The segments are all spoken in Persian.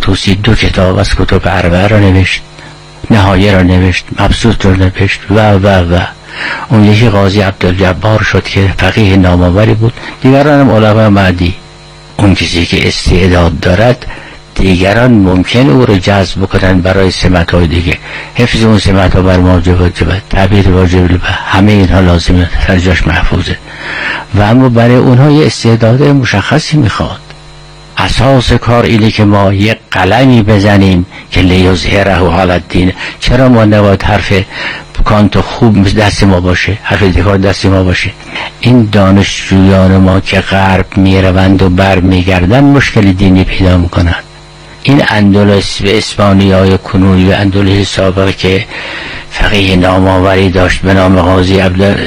طوسی 2 کتاب از کتب اربعه را نوشت، نهایه را نوشت، مبسوط را نوشت و اون یکی قاضی عبدالجبار شد که فقیه نامآوری بود. دیگران هم علما بعدی. اون کسی که استعداد دارد دیگران ممکن او رو جذب بکنن برای سمت‌های دیگه. حفظ اون سمت‌ها بر ما واجبه، تعبیر واجبه، همه اینها لازمه، سر جاش محفوظه. و اما برای اونها یه استعداد مشخصی میخواد. اساس کار اینه که ما یک قلمی بزنیم که لیظهره علی الدین. چرا ما نباید حرف کانت خوب دست ما باشه، حرف دکارت دست ما باشه؟ این دانشجویان ما که غرب میروند و بر میگردن مشکل دینی پیدا میکنن. این اندلس و اسپانیای کنونی و اندلس سابق که فقیه نامآوری داشت به نام قاضی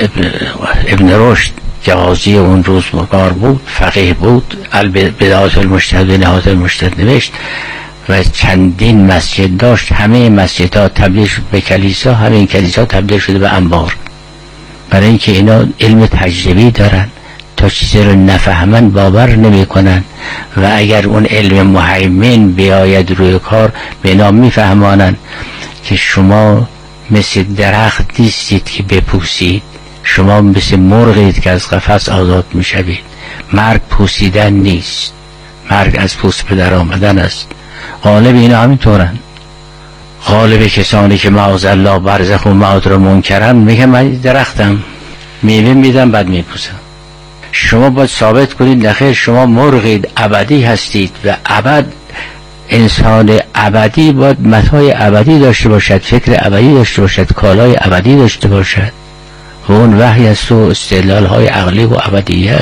ابن رشد که قاضی اون روزگار بود، فقیه بود، بدایات المجتهد و نهایت المجتهد نوشت و چندین مسجد داشت. همه مسجدها تبدیل شد به کلیسا، همه کلیسا تبدیل شده به انبار، برای اینکه اینا علم تجربی دارن. تا چیزی رو نفهمن باور نمی کنن و اگر اون علم مهیمن بیاید روی کار به نام میفهمانن که شما مثل درخت نیستید که بپوسید، شما مثل مرغید که از قفس آزاد میشوید. مرگ پوسیدن نیست، مرگ از پوست به در آمدن است. غالب اینا همینطورن. غالب کسانی که معاذالله برزخ و معاد را منکرن میگن من درختم، میوه میدم بعد میپوسم. شما باید ثابت کنید نخیر، شما مرغید، ابدی هستید و ابد انسان ابدی باید متاع ابدی داشته باشد، فکر ابدی داشته باشد، کالای ابدی داشته باشد و اون وحی است و استدلال های عقلی و ابدیت.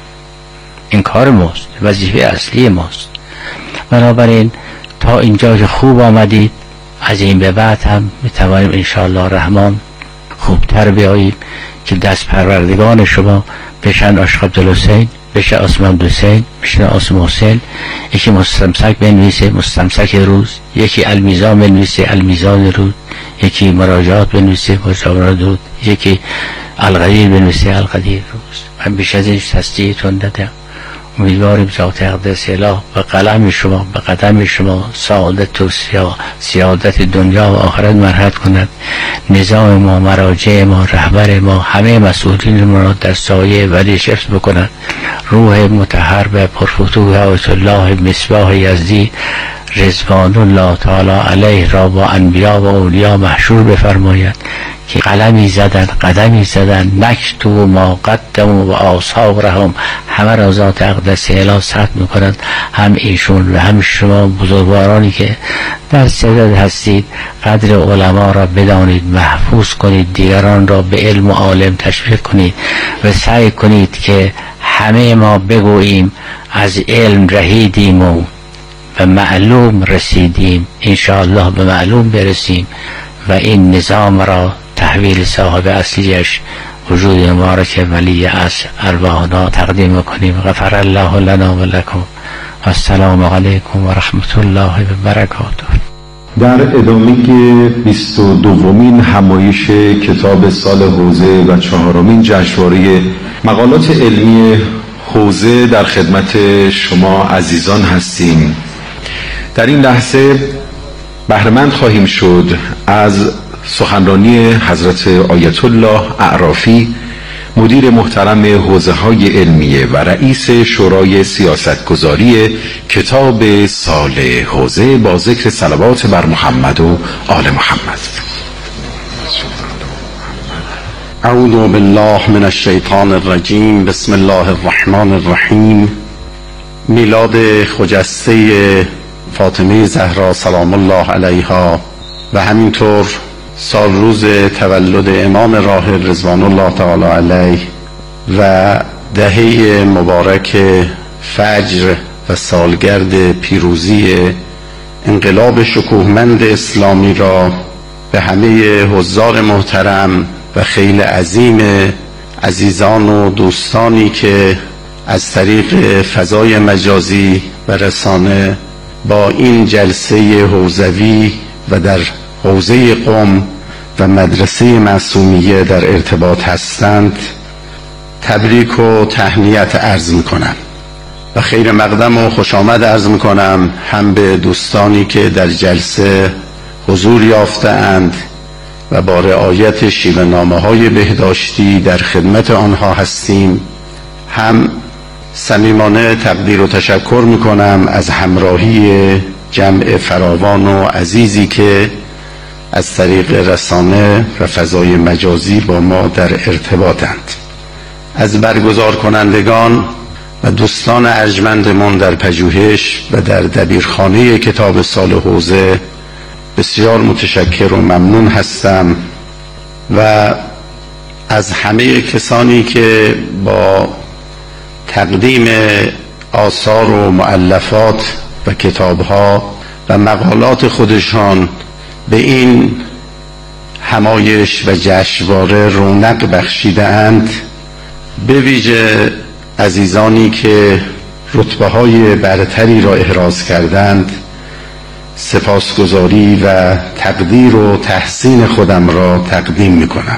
این کار ماست، وظیفه اصلی ماست. بنابراین تا اینجا که خوب آمدید، از این به بعد هم میتوانیم انشاءالله الرحمن خوبتر بیاییم که دست پروردگان شما بشن عاشق عبدالحسین، بشه آسم عبدالحسین، بشه آسم حسین. یکی مستمسک بنویسه مستمسک روز، یکی المیزان بنویسه المیزان روز، یکی مراجعات بنویسه مراجعات روز، یکی القدیر بنویسه القدیر روز. من بیش از این تصدیقتون ندم. امیدواریم ذات اقدس اله به قلم شما، به قدم شما سعادت و سعادت دنیا و آخرت مرحمت کند. نظام ما، مراجع ما، رهبر ما، همه مسئولین ما را در سایه ولی حفظ بکنند. روح مطهر و پرفتوح آیت الله مصباح یزدی رضوان الله تعالی علیه را با انبیا و اولیا محشور بفرماید که قلمی زدن، قدمی زدن، نکتو ما قدموا و آثارهم، همه را ذات اقدس اله ثبت میکنند. هم ایشون و هم شما بزرگوارانی که در صدد هستید، قدر علما را بدانید، محفوظ کنید، دیگران را به علم و عالم تشویق کنید و سعی کنید که همه ما بگوییم از علم رهیدیم و به معلوم رسیدیم، انشاءالله به معلوم برسیم و این نظام را تحویل صاحب اصلیش وجود مبارک ولی از ارواحنا تقدیم کنیم. غفر الله لنا و لکم و السلام علیکم و رحمت الله و برکاته. در ادامه 22مین همایش کتاب سال حوزه و 4مین جشنواره مقالات علمی حوزه در خدمت شما عزیزان هستیم. در این لحظه بهره‌مند خواهیم شد از سخنرانی حضرت آیت الله اعرافی، مدیر محترم حوزه‌های علمیه و رئیس شورای سیاستگذاری کتاب سال حوزه، با ذکر صلوات بر محمد و آل محمد. اعوذ بالله من الشیطان الرجیم. بسم الله الرحمن الرحیم. میلاد خجسته فاطمه زهرا سلام الله علیها و همینطور سال روز تولد امام راحل رضوان الله تعالی علیه و دهه مبارک فجر و سالگرد پیروزی انقلاب شکوهمند اسلامی را به همه حضار محترم و خیلی عظیم عزیزان و دوستانی که از طریق فضای مجازی و رسانه با این جلسه حوزوی و در حوزه قم و مدرسه معصومیه در ارتباط هستند تبریک و تهنیت عرض می‌کنم. و خیر مقدم و خوش آمد عرض میکنم هم به دوستانی که در جلسه حضور یافته‌اند و با رعایت شیوه نامه‌های بهداشتی در خدمت آنها هستیم، هم صمیمانه تقدیر و تشکر میکنم از همراهی جمع فراوان و عزیزی که از طریق رسانه و فضای مجازی با ما در ارتباطند. از برگزار کنندگان و دوستان ارجمندمان در پژوهش و در دبیرخانه کتاب سال حوزه بسیار متشکر و ممنون هستم و از همه کسانی که با تقدیم آثار و مؤلفات و کتابها و مقالات خودشان به این همایش و جشنواره رونق بخشیده اند، به ویژه عزیزانی که رتبه‌های برتری را احراز کردند، سپاسگزاری و تقدیر و تحسین خودم را تقدیم می‌کنم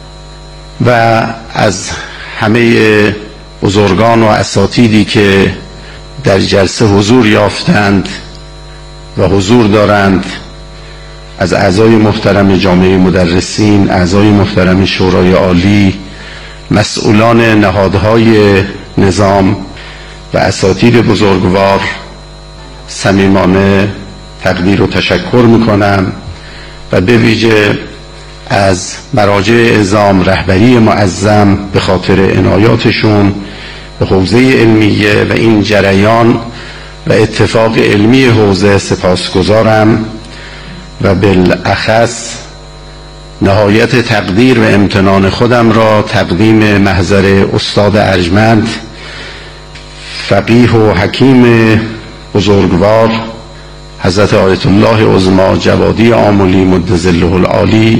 و از همه بزرگان و اساتیدی که در جلسه حضور یافتند و حضور دارند، از اعضای محترم جامعه مدرسین، اعضای محترم شورای عالی، مسئولان نهادهای نظام و اساتید بزرگوار صمیمانه تقدیر و تشکر میکنم و به ویژه از مراجع اعظام، رهبری معظم به خاطر عنایاتشون به حوزه علمیه و این جریان و اتفاق علمی حوزه سپاسگزارم و بالاخص نهایت تقدیر و امتنان خودم را تقدیم محضر استاد ارجمند، فقیه و حکیم بزرگوار حضرت آیت الله عظمی جوادی آملی مد ظله العالی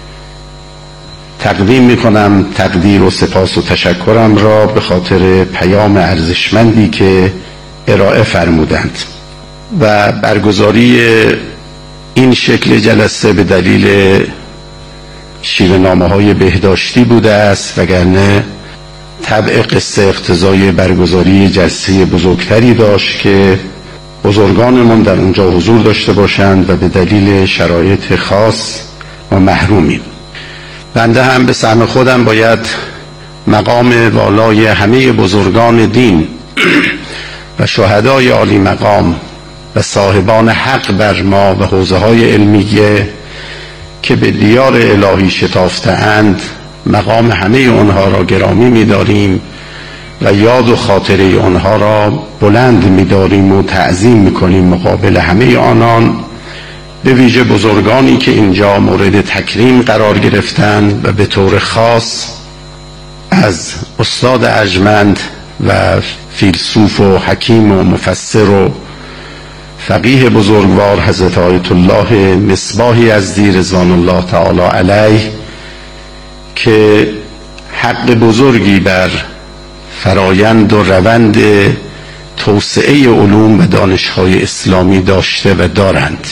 تقدیم میکنم. تقدیر و سپاس و تشکرم را به خاطر پیام ارزشمندی که ارائه فرمودند و برگزاری این شکل جلسه به دلیل شیوه نامه‌های بهداشتی بوده است، وگرنه طبع قصه اقتضای برگزاری جلسه بزرگتری داشت که بزرگانمون در اونجا حضور داشته باشند و به دلیل شرایط خاص و محرومیم. بنده هم به سهم خودم باید مقام والای همه بزرگان دین و شهدای عالی مقام و صاحبان حق بر ما و حوزه های علمیه که به دیار الهی شتافته اند، مقام همه آنها را گرامی می‌داریم و یاد و خاطره آنها را بلند می‌داریم و تعظیم می‌کنیم مقابل همه آنان، به ویژه بزرگانی که اینجا مورد تکریم قرار گرفتند و به طور خاص از استاد ارجمند و فیلسوف و حکیم و مفسر و فقیه بزرگوار حضرت آیت الله مصباح یزدی رضوان الله تعالی علیه که حق بزرگی بر فرایند و روند توسعه علوم و دانش‌های اسلامی داشته و دارند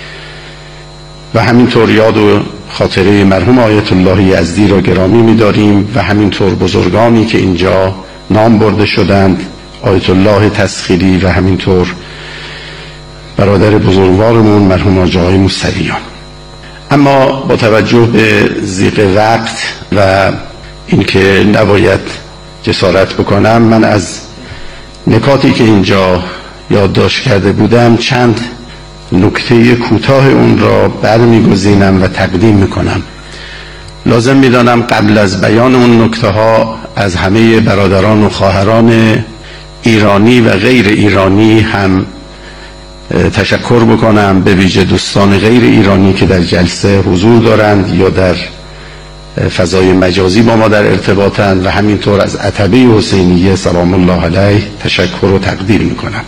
و همینطور یاد و خاطره مرحوم آیت الله یزدی را گرامی می‌داریم و همینطور بزرگانی که اینجا نام برده شدند، آیت الله تسخیری و همینطور برادر بزرگوارمون مرحوم آقای موسویان. اما با توجه به ضیق وقت و اینکه نباید جسارت بکنم، من از نکاتی که اینجا یادداشت کرده بودم چند نکته کوتاه اون را برمیگزینم و تقدیم میکنم. لازم میدانم قبل از بیان اون نکته ها از همه برادران و خواهران ایرانی و غیر ایرانی هم تشکر بکنم، به ویژه دوستان غیر ایرانی که در جلسه حضور دارند یا در فضای مجازی با ما در ارتباطند و همینطور از عتبه حسینیه سلام الله علیه تشکر و تقدیر میکنم.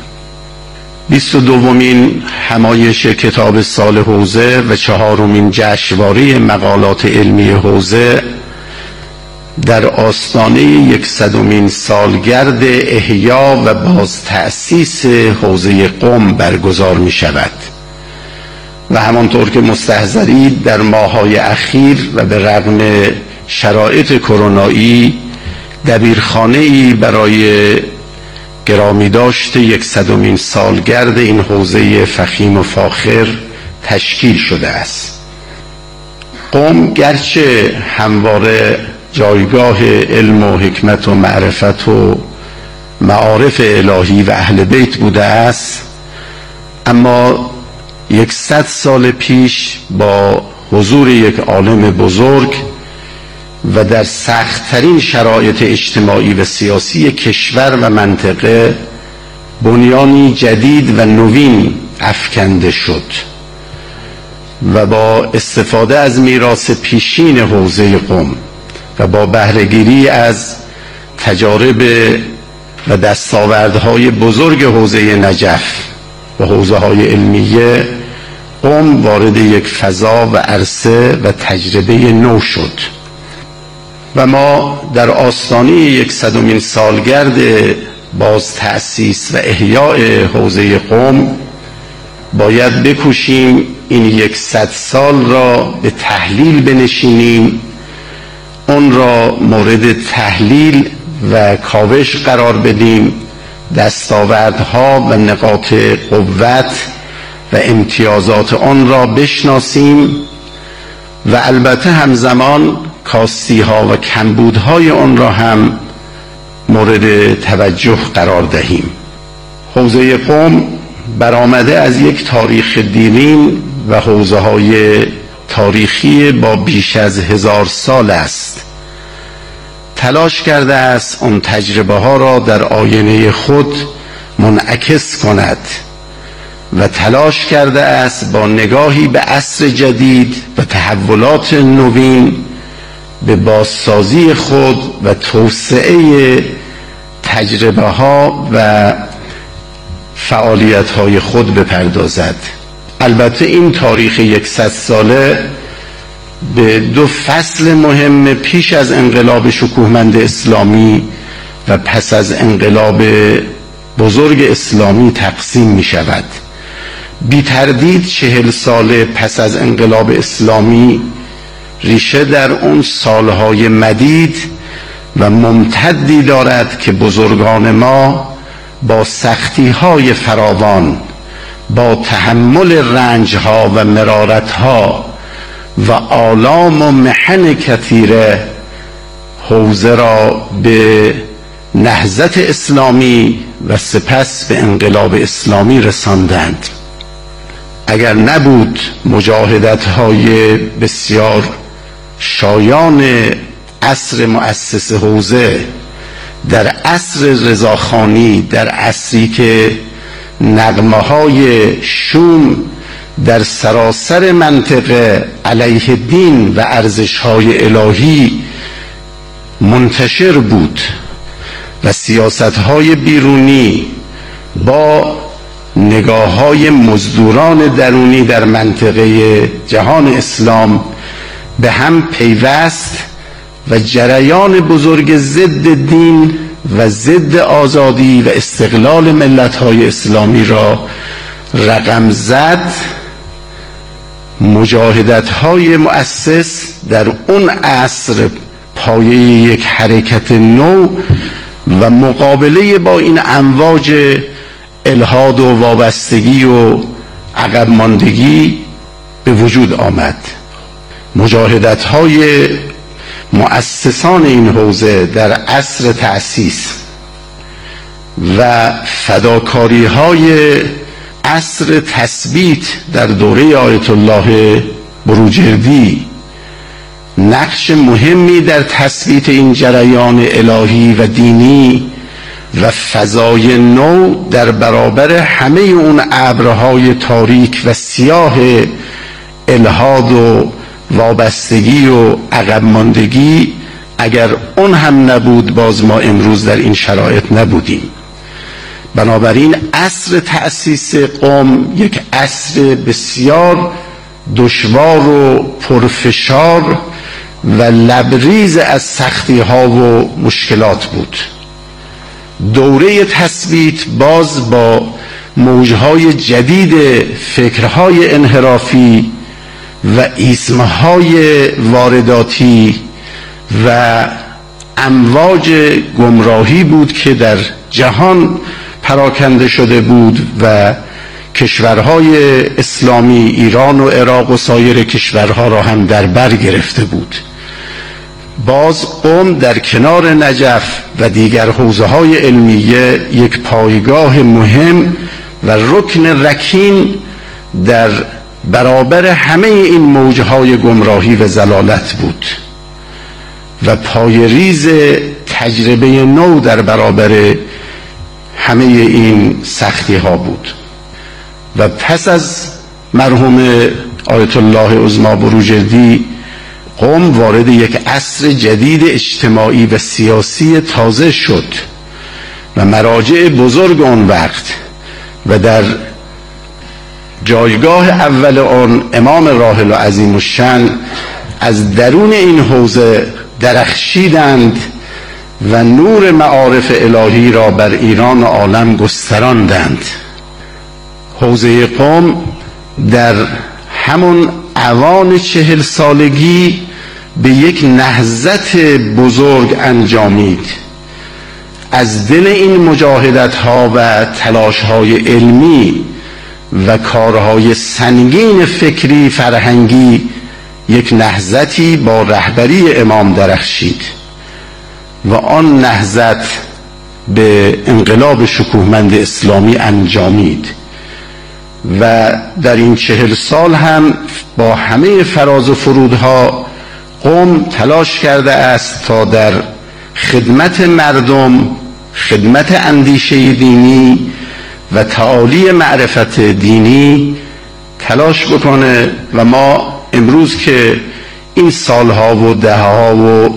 22مین همایش کتاب سال حوزه و 4مین جشنواره مقالات علمی حوزه در آستانه 100مین سالگرد احیا و باز تأسیس حوزه قم برگزار می شود و همانطور که مستحضرید در ماه‌های اخیر و به رغم شرایط کرونایی دبیرخانه‌ای برای گرامی داشت 100مین سالگرد این حوزه فخیم و فاخر تشکیل شده است. قم گرچه همواره جایگاه علم و حکمت و معرفت و معارف الهی و اهل بیت بوده است، اما 100 سال پیش با حضور یک عالم بزرگ و در سخت‌ترین شرایط اجتماعی و سیاسی کشور و منطقه بنیانی جدید و نوین افکنده شد و با استفاده از میراث پیشین حوزه قم و با بهره‌گیری از تجارب و دستاوردهای بزرگ حوزه نجف و حوزه‌های علمیه، قم وارد یک فضا و عرصه و تجربه نو شد و ما در آستانه 100مین سالگرد باز تأسیس و احیاء حوزه قم باید بکوشیم این 100 سال را به تحلیل بنشینیم، اون را مورد تحلیل و کاوش قرار بدیم، دستاوردها و نقاط قوت و امتیازات آن را بشناسیم و البته همزمان کاستی‌ها و کمبودهای آن را هم مورد توجه قرار دهیم. حوزه قم برآمده از یک تاریخ دیرین و حوزه‌های تاریخی با بیش از 1000 سال است. تلاش کرده است آن تجربه ها را در آینه خود منعکس کند و تلاش کرده است با نگاهی به عصر جدید و تحولات نوین به بازسازی خود و توسعه تجربه ها و فعالیت های خود بپردازد. البته این تاریخ 100 ساله به 2 فصل مهم پیش از انقلاب شکوهمند اسلامی و پس از انقلاب بزرگ اسلامی تقسیم می شود. بی تردید 40 سال پس از انقلاب اسلامی ریشه در اون سالهای مدید و ممتدی دارد که بزرگان ما با سختی‌های فراوان، با تحمل رنج‌ها و مرارت‌ها و آلام و محن کثیره حوزه را به نهضت اسلامی و سپس به انقلاب اسلامی رساندند. اگر نبود مجاهدت‌های بسیار شایان عصر مؤسس حوزه در عصر رضاخانی، در عصری که نغمه‌های شوم در سراسر منطقه علیه دین و ارزش‌های الهی منتشر بود و سیاست‌های بیرونی با نگاه‌های مزدوران درونی در منطقه جهان اسلام به هم پیوست و جریان بزرگ ضد دین و ضد آزادی و استقلال ملت‌های اسلامی را رقم زد. مجاهدت‌های مؤسس در اون عصر پایه یک حرکت نو و مقابله با این امواج الحاد و وابستگی و عقب ماندگی به وجود آمد. مجاهدت‌های مؤسسان این حوزه در عصر تأسیس و فداکاری‌های عصر تثبیت در دوره آیت الله بروجردی نقش مهمی در تثبیت این جریان الهی و دینی و فضای نو در برابر همه اون ابرهای تاریک و سیاه الحاد و وابستگی و عقب ماندگی، اگر اون هم نبود باز ما امروز در این شرایط نبودیم. بنابراین عصر تأسیس قم یک عصر بسیار دشوار و پرفشار و لبریز از سختی ها و مشکلات بود. دوره تثبیت باز با موجهای جدید فکرهای انحرافی و ایسمهای وارداتی و امواج گمراهی بود که در جهان پراکنده شده بود و کشورهای اسلامی ایران و عراق و سایر کشورها را هم در بر گرفته بود. باز قم در کنار نجف و دیگر حوزه‌های علمیه یک پایگاه مهم و رکن رکین در برابر همه این موجهای گمراهی و ضلالت بود و پایه‌ریز تجربه نو در برابر همه این سختی ها بود. و پس از مرحوم آیت الله عظمی بروجردی قم وارد یک عصر جدید اجتماعی و سیاسی تازه شد و مراجع بزرگ آن وقت و در جایگاه اول آن امام راحل و عظیم الشأن از درون این حوزه درخشیدند و نور معارف الهی را بر ایران و عالم گستراندند. حوزه قم در همون اوان 40 سالگی به یک نهضت بزرگ انجامید. از دل این مجاهدت ها و تلاش های علمی و کارهای سنگین فکری فرهنگی یک نهضتی با رهبری امام درخشید و آن نهضت به انقلاب شکوهمند اسلامی انجامید و در این 40 سال هم با همه فراز و فرودها قم تلاش کرده است تا در خدمت مردم، خدمت اندیشه دینی و تعالی معرفت دینی تلاش بکنه. و ما امروز که این سالها و دهها و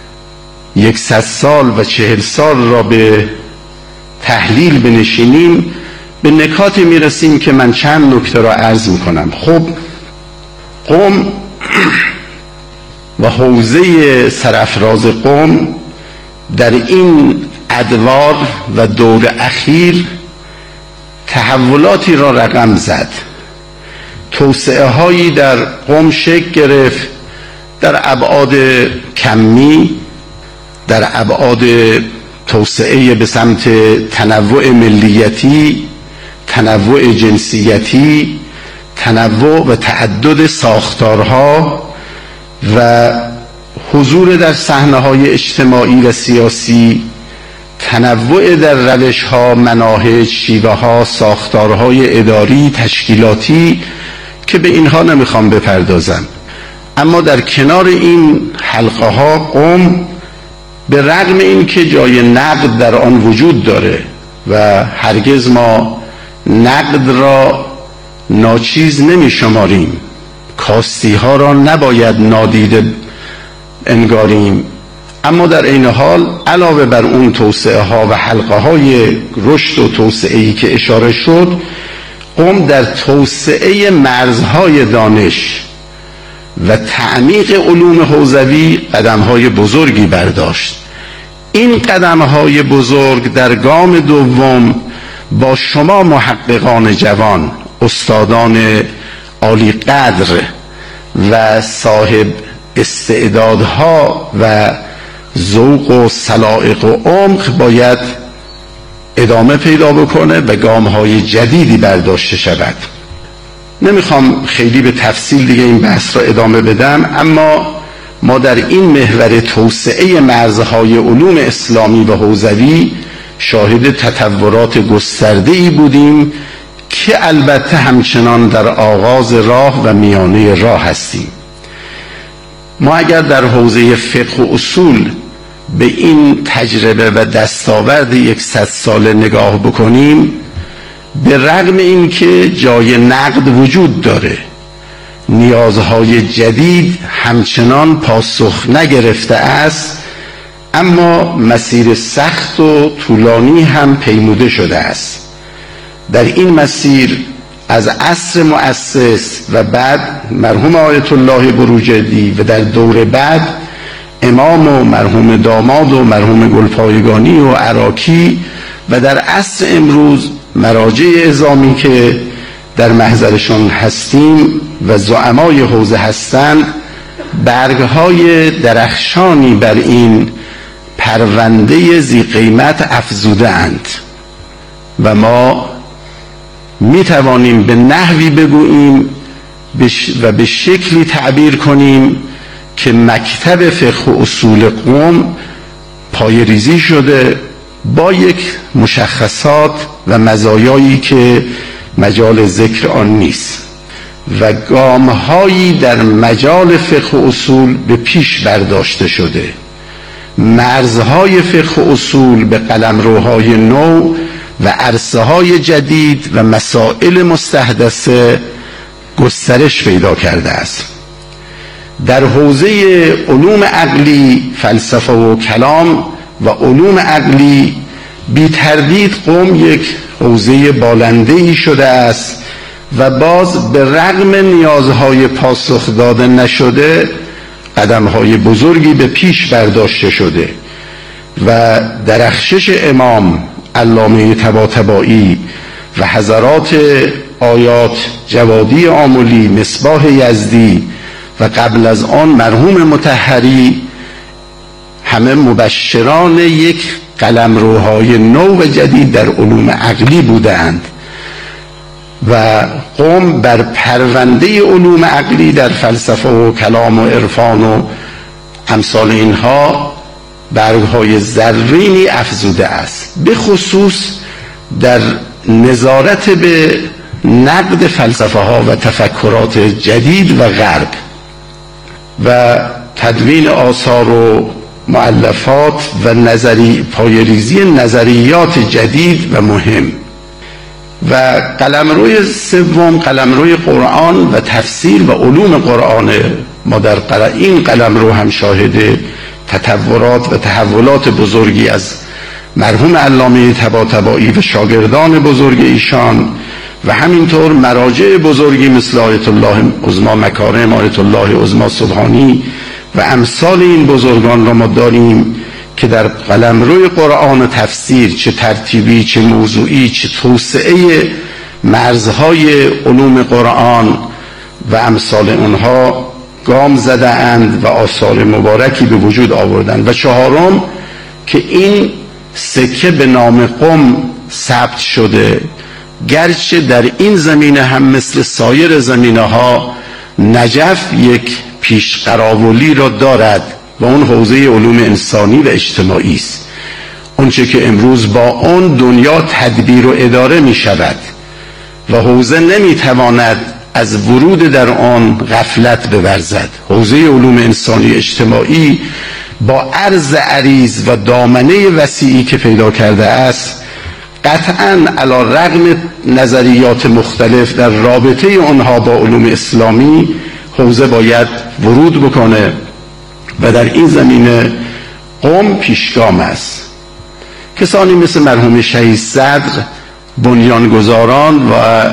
100 سال و 40 سال را به تحلیل بنشینیم به نکاتی میرسیم که من چند نکته را عرض میکنم. خب قم و حوزه سرافراز قم در این ادوار و دور اخیر تحولاتی را رقم زد. توسعه هایی در قم شکل گرفت در ابعاد کمی، در ابعاد توسعه به سمت تنوع ملیتی، تنوع جنسیتی، تنوع و تعدد ساختارها و حضور در صحنه‌های اجتماعی و سیاسی، تنوع در روش‌ها، مناهج، شیوه‌ها، ساختارهای اداری، تشکیلاتی که به اینها نمیخوام بپردازم. اما در کنار این حلقه‌ها قم به رغم این که جای نقد در آن وجود داره و هرگز ما نقد را ناچیز نمی شماریم، کاستی ها را نباید نادیده انگاریم، اما در این حال علاوه بر اون توسعه ها و حلقه های رشد و توسعه‌ای که اشاره شد، قم در توسعه مرزهای دانش و تعمیق علوم حوزوی قدم‌های بزرگی برداشت. این قدم‌های بزرگ در گام دوم با شما محققان جوان، استادان عالی قدر و صاحب استعدادها و ذوق و سلائق و عمق باید ادامه پیدا بکنه و گام‌های جدیدی برداشته شود. نمیخوام خیلی به تفصیل دیگه این بحث را ادامه بدم، اما ما در این محور توسعه مرزهای علوم اسلامی و حوزوی شاهد تطورات گسترده‌ای بودیم که البته همچنان در آغاز راه و میانه راه هستیم. ما اگر در حوزه فقه و اصول به این تجربه و دستاورد 100 ساله نگاه بکنیم، به رغم این که جای نقد وجود داره، نیازهای جدید همچنان پاسخ نگرفته است، اما مسیر سخت و طولانی هم پیموده شده است. در این مسیر از عصر مؤسس و بعد مرحوم آیت الله بروجردی و در دور بعد امام و مرحوم داماد و مرحوم گلپایگانی و عراقی و در عصر امروز مراجع اعظامی که در محضرشان هستیم و زعمای حوزه هستند، برگهای درخشانی بر این پرونده ذی قیمت افزوده اند و ما می توانیم به نحوی بگوییم و به شکلی تعبیر کنیم که مکتب فقه و اصول قم پایه‌ریزی شده با یک مشخصات و مزایایی که مجال ذکر آن نیست و گام‌هایی در مجال فقه و اصول به پیش برداشته شده. مرزهای فقه و اصول به قلمروهای نو و عرصه‌های جدید و مسائل مستحدثه گسترش پیدا کرده است. در حوزه علوم عقلی، فلسفه و کلام و علوم عقلی بی تردید قم یک حوزه بالنده‌ای شده است و باز به رغم نیازهای پاسخ داده نشده قدم‌های بزرگی به پیش برداشته شده و درخشش امام علامه طباطبایی و حضرات آیات جوادی آملی، مصباح یزدی و قبل از آن مرحوم مطهری همه مبشران یک قلمروهای نو و جدید در علوم عقلی بودند و قم بر پرونده علوم عقلی در فلسفه و کلام و عرفان و امثال اینها برگهای زرینی افزوده است، به خصوص در نظارت به نقد فلسفه ها و تفکرات جدید و غرب و تدوین آثار و مؤلفات و پایه‌ریزی نظریات جدید و مهم. و قلمروی سوم قلمروی قرآن و تفسیر و علوم قرآن. ما در این قلمرو هم شاهد تطورات و تحولات بزرگی از مرحوم علامه طباطبایی و شاگردان بزرگ ایشان و همینطور مراجع بزرگی مثل آیت الله عظما مکارم، آیت الله عظما سبحانی و امثال این بزرگان را ما داریم که در قلمروی قرآن و تفسیر چه ترتیبی، چه موضوعی، چه توسعه مرزهای علوم قرآن و امثال اونها گام زده اند و آثار مبارکی به وجود آوردند. و چهارم که این سکه به نام قم ثبت شده، گرچه در این زمینه هم مثل سایر زمینه ها نجف یک پیشقراولی را دارد و اون حوزه علوم انسانی و اجتماعی است، اونچه که امروز با اون دنیا تدبیر و اداره می شود و حوزه نمی تواند از ورود در آن غفلت بورزد. حوزه علوم انسانی اجتماعی با عرض عریض و دامنه وسیعی که پیدا کرده است قطعاً علی رغم نظریات مختلف در رابطه آنها با علوم اسلامی حوزه باید ورود بکنه و در این زمینه قم پیشگام است. کسانی مثل مرحوم شهید صدر بنیانگذاران و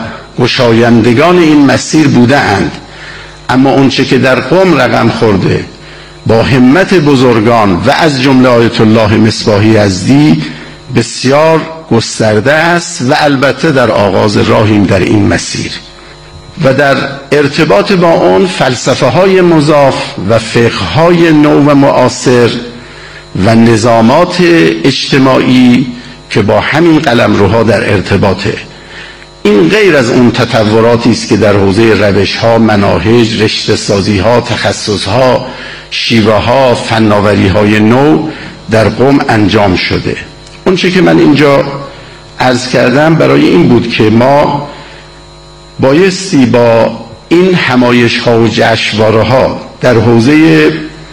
گشایندگان این مسیر بوده اند، اما اونچه که در قم رقم خورده با همت بزرگان و از جمله آیت الله مصباح یزدی بسیار گسترده است و البته در آغاز راهیم در این مسیر و در ارتباط با اون فلسفه های مضاف و فقه های نو و معاصر و نظامات اجتماعی که با همین قلمروها در ارتباطه. این غیر از اون تطوراتی است که در حوزه روش ها، مناهج، رشته سازی ها، تخصص ها، شیوه ها، فناوری های نو در قم انجام شده. اون چه که من اینجا عرض کردم برای این بود که ما بایستی با این همایش ها و جشنواره ها در حوزه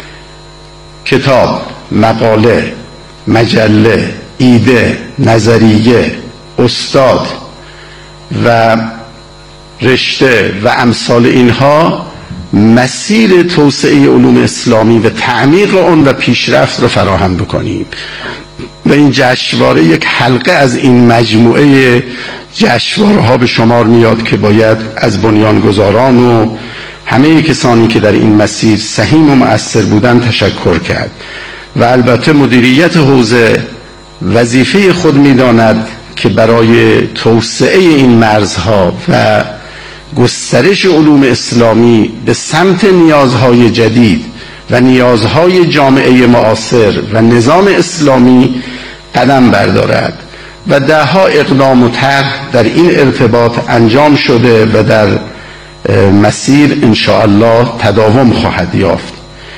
کتاب، مقاله، مجله، ایده، نظریه، استاد و رشته و امثال اینها مسیر توسعه علوم اسلامی و تعمیق آن و پیشرفت را فراهم بکنیم و این جشنواره یک حلقه از این مجموعه جشنواره ها به شمار میاد که باید از بنیانگذاران و همه کسانی که در این مسیر سهیم و مؤثر بودن تشکر کرد و البته مدیریت حوزه وظیفه خود میداند که برای توسعه این مرزها و گسترش علوم اسلامی به سمت نیازهای جدید و نیازهای جامعه معاصر و نظام اسلامی قدم بردارد و دهها اقدام و طرح در این ارتباط انجام شده و در مسیر ان شاء الله تداوم خواهد یافت.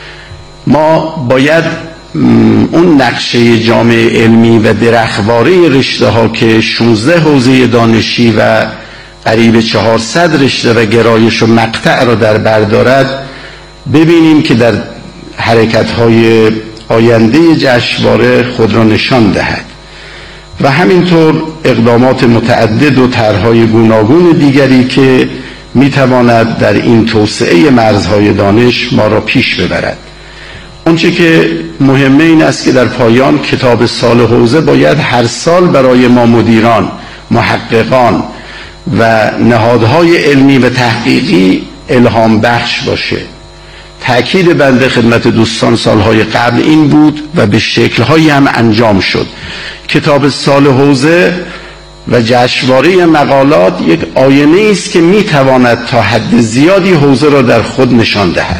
ما باید اون نقشه جامعه علمی و درخواره رشته ها که 16 حوزه دانشی و قریب 400 رشته و گرایش و مقطع را در بر دارد ببینیم که در حرکت های آینده جشنواره خود را نشان دهد و همینطور اقدامات متعدد و طرح‌های گوناگون دیگری که میتواند در این توسعه مرزهای دانش ما را پیش ببرد. اونچه که مهمه این است که در پایان کتاب سال حوزه باید هر سال برای ما مدیران، محققان و نهادهای علمی و تحقیقی الهام بخش باشه. تأکید بنده خدمت دوستان سالهای قبل این بود و به شکل‌هایی هم انجام شد. کتاب سال حوزه و جشنواره مقالات یک آینه است که میتواند تا حد زیادی حوزه را در خود نشان دهد،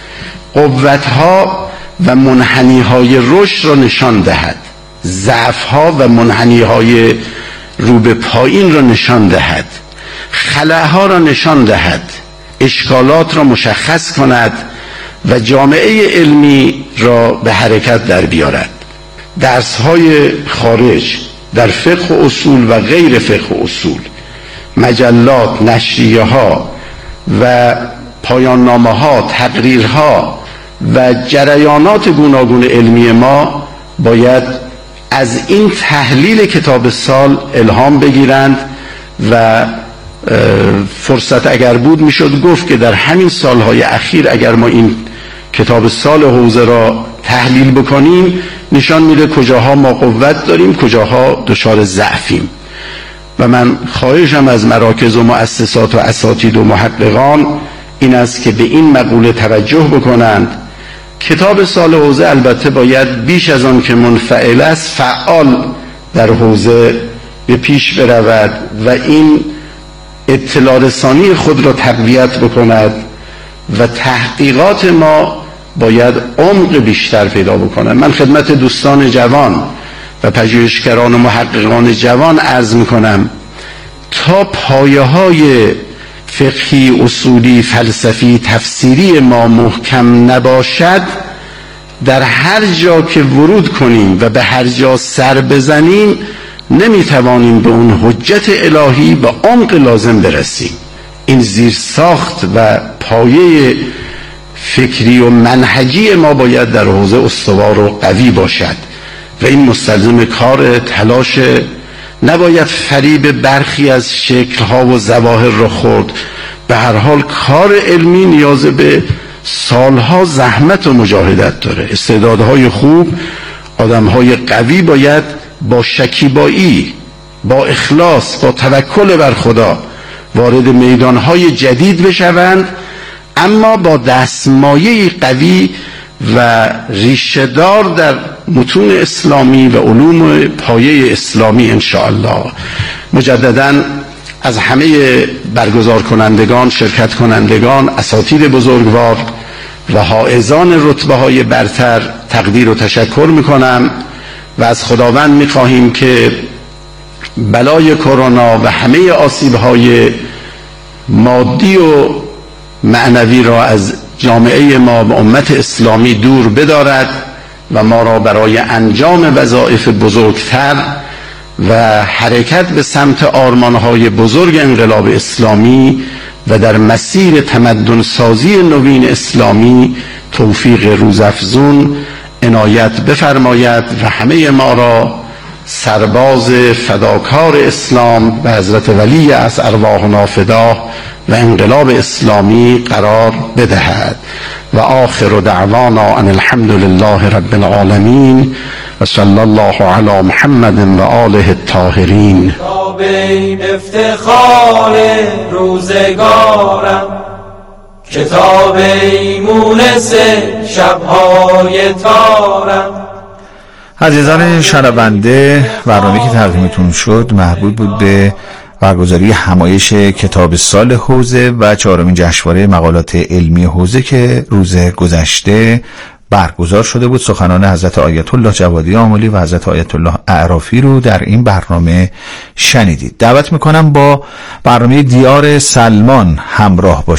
قوت‌ها و منحنی‌های رشد را نشان دهد، ضعف‌ها و منحنی‌های رو به پایین را نشان دهد، خلاها را نشان دهد، اشکالات را مشخص کند و جامعه علمی را به حرکت در بیارد. درس‌های خارج در فقه و اصول و غیر فقه و اصول، مجلات، نشریه‌ها و پایان‌نامه‌ها، تقریرها و جریانات گوناگون علمی ما باید از این تحلیل کتاب سال الهام بگیرند و فرصت اگر بود میشد گفت که در همین سالهای اخیر اگر ما این کتاب سال حوزه را تحلیل بکنیم نشان میده کجاها ما قوت داریم، کجاها دچار ضعفیم. و من خواهشم از مراکز و مؤسسات و اساتید و محققان این است که به این مقوله توجه بکنند. کتاب سال حوزه البته باید بیش از آن که منفعل است فعال در حوزه به پیش برود و این اطلاع رسانی خود را تقویت بکند و تحقیقات ما باید عمق بیشتر پیدا بکنند. من خدمت دوستان جوان و پژوهشگران و محققان جوان عرض میکنم تا پایه‌های فقهی، اصولی، فلسفی، تفسیری ما محکم نباشد در هر جا که ورود کنیم و به هر جا سر بزنیم نمیتوانیم به اون حجت الهی و عمق لازم برسیم. این زیرساخت و پایه فکری و منهجی ما باید در حوزه استوار و قوی باشد و این مستلزم کار تلاش، نباید فریب برخی از شکل‌ها و ظواهر را خورد. به هر حال کار علمی نیاز به سالها زحمت و مجاهدت داره. استعدادهای خوب، آدمهای قوی باید با شکیبایی، با اخلاص، با توکل بر خدا وارد میدانهای جدید بشوند، اما با دستمایه قوی و ریشه‌دار در متون اسلامی و علوم پایه اسلامی انشاءالله. مجدداً از همه برگزار کنندگان، شرکت کنندگان، اساتید بزرگوار و حائزان رتبه های برتر تقدیر و تشکر میکنم و از خداوند میخواهیم که بلای کرونا و همه آسیب‌های مادی و معنوی را از جامعه ما و امت اسلامی دور بدارد و ما را برای انجام وظایف بزرگتر و حرکت به سمت آرمانهای بزرگ انقلاب اسلامی و در مسیر تمدن سازی نوین اسلامی توفیق روزافزون عنایت بفرماید و همه ما را سرباز فداکار اسلام و حضرت ولی از ارواحنا فدا و انقلاب اسلامی قرار بدهد. و آخر دعوانا ان الحمد لله رب العالمین و صلی الله علی محمد و آله الطاهرین. تا به افتخار روزگارم کتاب مونس شبهای تارم. عزیزان شنونده، برنامه‌ای که تقدیمتون شد مربوط بود به برگزاری همایش کتاب سال حوزه و 4مین جشنواره مقالات علمی حوزه که روز گذشته برگزار شده بود. سخنان حضرت آیت الله جوادی آملی و حضرت آیت الله اعرافی رو در این برنامه شنیدید. دعوت میکنم با برنامه دیار سلمان همراه باشید.